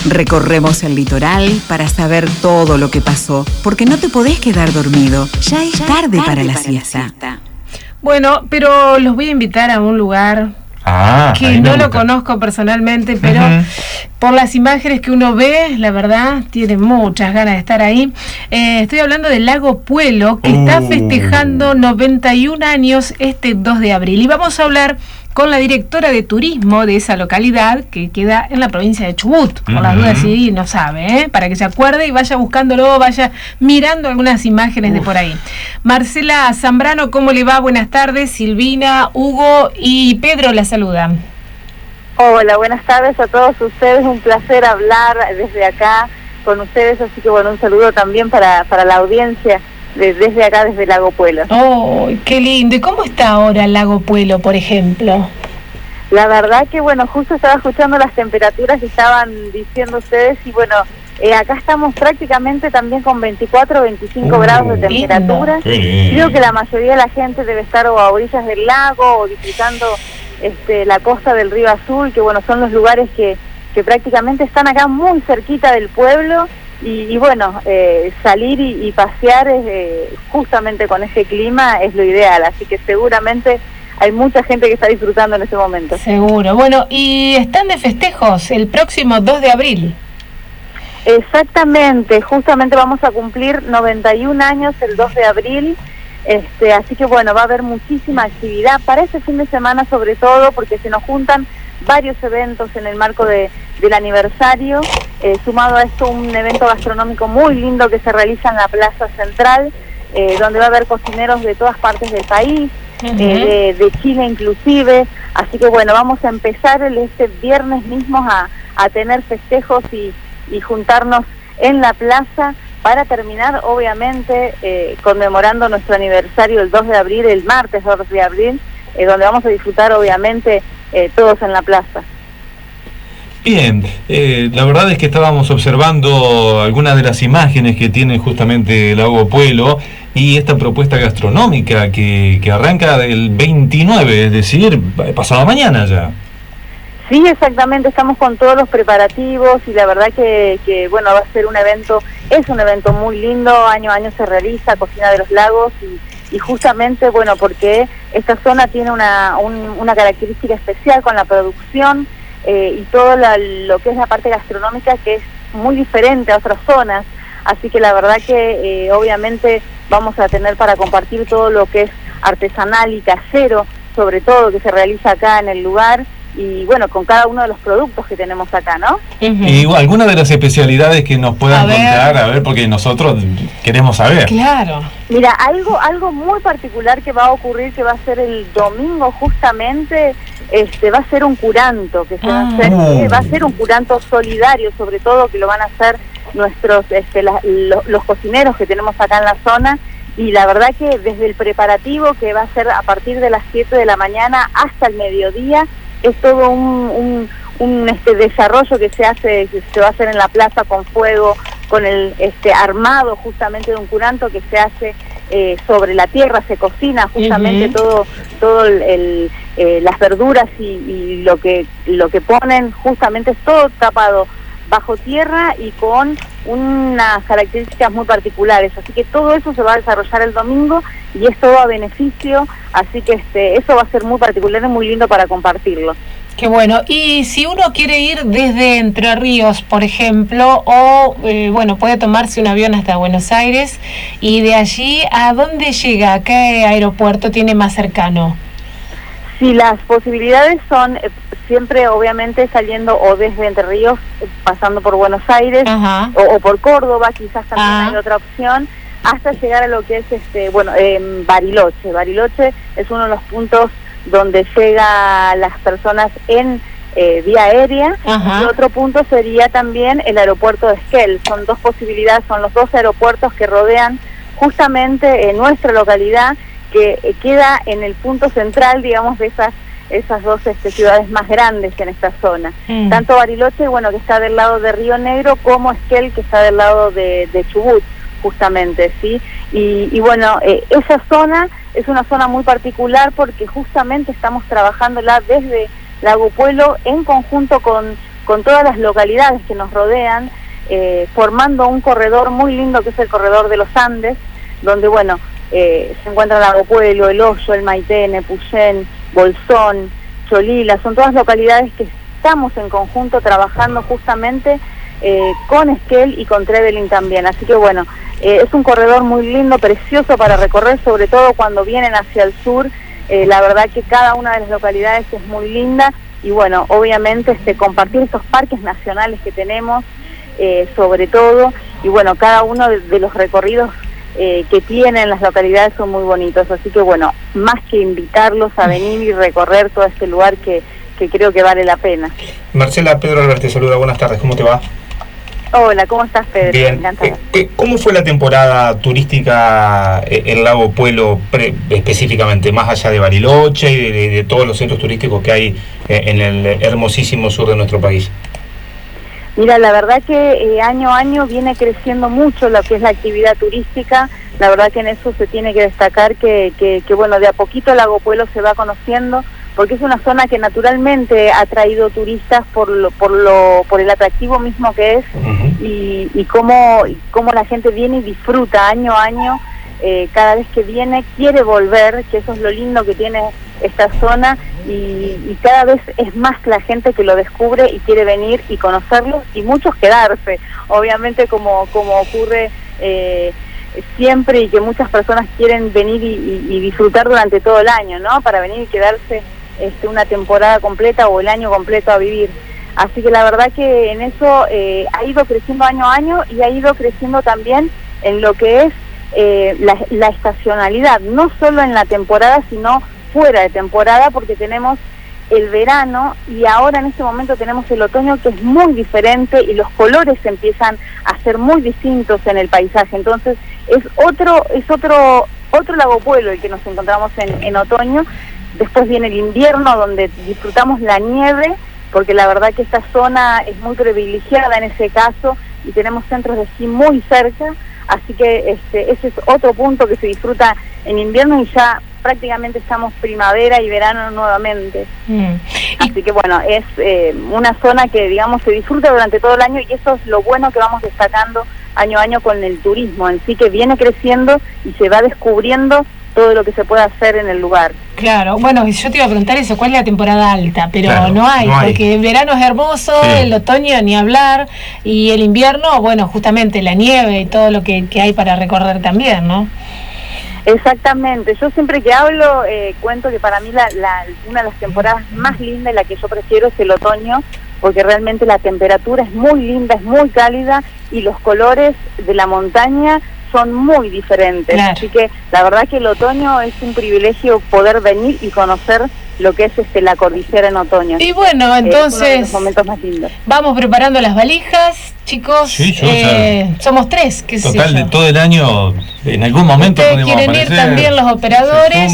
Recorremos el litoral para saber todo lo que pasó, porque no te podés quedar dormido. Ya es tarde para la siesta. Bueno, pero los voy a invitar a un lugar que no lo conozco personalmente, pero por las imágenes que uno ve, la verdad, tiene muchas ganas de estar ahí. Estoy hablando del Lago Puelo, que está festejando 91 años este 2 de abril. Y vamos a hablar con la directora de turismo de esa localidad, que queda en la provincia de Chubut. Por las dudas, si no sabe, para que se acuerde y vaya buscándolo, vaya mirando algunas imágenes de por ahí. Marcela Zambrano, ¿cómo le va? Buenas tardes. Silvina, Hugo y Pedro la saludan. Hola, buenas tardes a todos ustedes. Un placer hablar desde acá con ustedes, así que bueno, un saludo también para la audiencia desde acá, desde Lago Puelo. ¡Oh, qué lindo! ¿Y cómo está ahora el Lago Puelo, por ejemplo? La verdad que bueno, justo estaba escuchando las temperaturas que estaban diciendo ustedes y bueno, acá estamos prácticamente también con 24 o 25 grados de temperatura. Creo que la mayoría de la gente debe estar o a orillas del lago o disfrutando la costa del Río Azul, que bueno, son los lugares que prácticamente están acá muy cerquita del pueblo. Y bueno, salir y pasear justamente con ese clima es lo ideal, así que seguramente hay mucha gente que está disfrutando en ese momento. Seguro. Bueno, y están de festejos el próximo 2 de abril. Justamente vamos a cumplir 91 años el 2 de abril, así que bueno, va a haber muchísima actividad para ese fin de semana sobre todo, porque se nos juntan varios eventos en el marco del aniversario, sumado a esto un evento gastronómico muy lindo que se realiza en la Plaza Central, donde va a haber cocineros de todas partes del país, de Chile inclusive, así que bueno, vamos a empezar este viernes mismo a tener festejos y juntarnos en la plaza para terminar obviamente conmemorando nuestro aniversario el 2 de abril, el martes 2 de abril, donde vamos a disfrutar obviamente todos en la plaza. Bien, la verdad es que estábamos observando algunas de las imágenes que tiene justamente el Lago Puelo y esta propuesta gastronómica que arranca del 29, es decir, pasado mañana ya. Sí, exactamente, estamos con todos los preparativos y la verdad que bueno, va a ser un evento, es un evento muy lindo, año a año se realiza, Cocina de los Lagos y justamente, bueno, porque esta zona tiene una característica especial con la producción y todo lo que es la parte gastronómica, que es muy diferente a otras zonas, así que la verdad que obviamente vamos a tener para compartir todo lo que es artesanal y casero, sobre todo que se realiza acá en el lugar, y bueno, con cada uno de los productos que tenemos acá, ¿no? Y algunas de las especialidades que nos puedan contar, a ver, porque nosotros queremos saber. Claro. Mira, algo muy particular que va a ocurrir, que va a ser el domingo justamente, va a ser un curanto, que va a ser un curanto solidario, sobre todo, que lo van a hacer nuestros, los cocineros que tenemos acá en la zona, y la verdad que desde el preparativo, que va a ser a partir de las 7 de la mañana hasta el mediodía, es todo un desarrollo que se va a hacer en la plaza con fuego, con el armado justamente de un curanto que se hace sobre la tierra, se cocina justamente todo las verduras y lo que ponen justamente es todo tapado bajo tierra y con unas características muy particulares, así que todo eso se va a desarrollar el domingo y es todo a beneficio, así que eso va a ser muy particular y muy lindo para compartirlo. Qué bueno. Y si uno quiere ir desde Entre Ríos, por ejemplo, o bueno, puede tomarse un avión hasta Buenos Aires, y de allí, ¿a dónde llega? ¿Qué aeropuerto tiene más cercano? Sí, las posibilidades son siempre obviamente saliendo o desde Entre Ríos, pasando por Buenos Aires, o por Córdoba, quizás también hay otra opción, hasta llegar a lo que es Bariloche. Bariloche es uno de los puntos donde llega las personas en vía aérea, y otro punto sería también el aeropuerto de Esquel. Son dos posibilidades, son los dos aeropuertos que rodean justamente nuestra localidad, que queda en el punto central, digamos, de esas dos ciudades más grandes en esta zona. Tanto Bariloche, bueno, que está del lado de Río Negro, como Esquel, que está del lado de Chubut, justamente, ¿sí? Y bueno, esa zona es una zona muy particular porque justamente estamos trabajándola desde Lago Puelo en conjunto con con todas las localidades que nos rodean, formando un corredor muy lindo que es el corredor de los Andes, donde bueno, se encuentran Lago Puelo, El Hoyo, El Maitene, Puyén, Bolsón, Cholila, son todas localidades que estamos en conjunto trabajando justamente con Esquel y con Trevelin también, así que bueno, es un corredor muy lindo, precioso para recorrer, sobre todo cuando vienen hacia el sur. La verdad que cada una de las localidades es muy linda y bueno, obviamente compartir estos parques nacionales que tenemos, sobre todo, y bueno, cada uno de los recorridos que tienen las localidades son muy bonitos, así que bueno, más que invitarlos a venir y recorrer todo este lugar que creo que vale la pena. Marcela, Pedro Albert te saluda, buenas tardes, ¿cómo te va? Hola, ¿cómo estás, Pedro? Bien. Encantada. ¿Cómo fue la temporada turística en Lago Puelo específicamente, más allá de Bariloche y de todos los centros turísticos que hay en el hermosísimo sur de nuestro país? Mira, la verdad que año a año viene creciendo mucho lo que es la actividad turística. La verdad que en eso se tiene que destacar que bueno, de a poquito Lago Puelo se va conociendo, porque es una zona que naturalmente ha traído turistas por el atractivo mismo que es, y cómo la gente viene y disfruta año a año, cada vez que viene quiere volver, que eso es lo lindo que tiene esta zona, y cada vez es más la gente que lo descubre y quiere venir y conocerlo, y muchos quedarse, obviamente como ocurre siempre, y que muchas personas quieren venir y disfrutar durante todo el año, ¿no? Para venir y quedarse una temporada completa o el año completo a vivir. Así que la verdad que en eso ha ido creciendo año a año, y ha ido creciendo también en lo que es la estacionalidad, no solo en la temporada, sino fuera de temporada, porque tenemos el verano y ahora en este momento tenemos el otoño, que es muy diferente y los colores empiezan a ser muy distintos en el paisaje. Entonces es otro Lago Puelo el que nos encontramos en otoño. Después viene el invierno, donde disfrutamos la nieve, porque la verdad que esta zona es muy privilegiada en ese caso y tenemos centros de esquí muy cerca, así que ese es otro punto que se disfruta en invierno, y ya prácticamente estamos primavera y verano nuevamente. Así que bueno, es una zona que digamos se disfruta durante todo el año, y eso es lo bueno que vamos destacando año a año con el turismo en sí, que viene creciendo y se va descubriendo todo lo que se puede hacer en el lugar. Claro, bueno, yo te iba a preguntar eso, ¿cuál es la temporada alta? Pero claro, no hay, porque el verano es hermoso, sí. El otoño ni hablar, y el invierno, bueno, justamente la nieve y todo lo que hay para recorrer también, ¿no? Exactamente, yo siempre que hablo cuento que para mí una de las temporadas más lindas y la que yo prefiero es el otoño, porque realmente la temperatura es muy linda, es muy cálida, y los colores de la montaña son muy diferentes, claro. Así que la verdad que el otoño es un privilegio poder venir y conocer lo que es la cordillera en otoño. Y bueno, entonces es uno de los momentos más lindos. Vamos preparando las valijas, chicos. Sí, somos 3, qué sé yo. Total, de todo el año, en algún momento podemos quieren aparecer, ir también los operadores.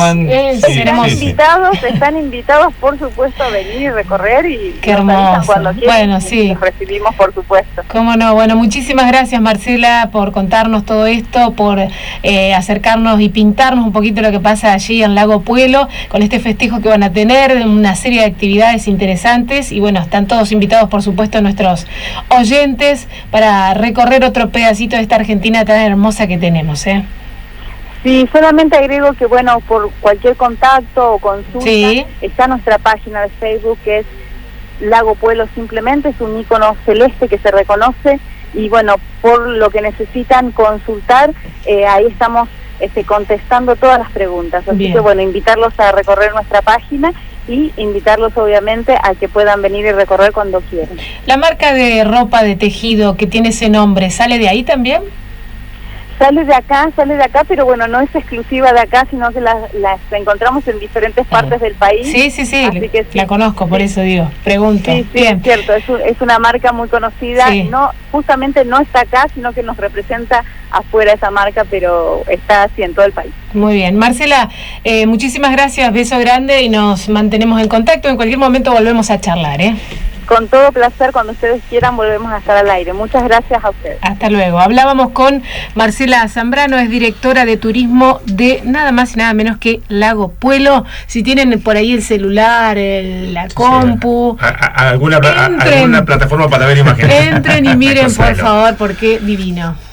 Están invitados, por supuesto, a venir y recorrer, y qué hermoso. Cuando quieran, bueno, sí. Los recibimos, por supuesto. Cómo no, bueno, muchísimas gracias, Marcela, por contarnos todo esto, por acercarnos y pintarnos un poquito lo que pasa allí en Lago Puelo, con este festejo que van a tener, una serie de actividades interesantes, y bueno, están todos invitados, por supuesto, nuestros oyentes, para recorrer otro pedacito de esta Argentina tan hermosa que tenemos, Sí, solamente agrego que, bueno, por cualquier contacto o consulta, sí. Está nuestra página de Facebook, que es Lago Puelo simplemente, es un icono celeste que se reconoce, y bueno, por lo que necesitan consultar, ahí estamos contestando todas las preguntas, así Bien. Que bueno, invitarlos a recorrer nuestra página y invitarlos obviamente a que puedan venir y recorrer cuando quieran. La marca de ropa de tejido que tiene ese nombre, ¿sale de ahí también? Sale de acá, pero bueno, no es exclusiva de acá, sino que las encontramos en diferentes partes del país. Sí, así que sí. La conozco, por eso digo, pregunto. Sí, Bien. Es cierto, es una marca muy conocida, sí. Justamente no está acá, sino que nos representa afuera esa marca, pero está así en todo el país. Muy bien. Marcela, muchísimas gracias, beso grande, y nos mantenemos en contacto. En cualquier momento volvemos a charlar, Con todo placer, cuando ustedes quieran volvemos a estar al aire. Muchas gracias a ustedes. Hasta luego. Hablábamos con Marcela Zambrano, es directora de turismo de nada más y nada menos que Lago Puelo. Si tienen por ahí el celular, la compu, alguna plataforma para ver imágenes. Entren y miren, por favor, porque divino.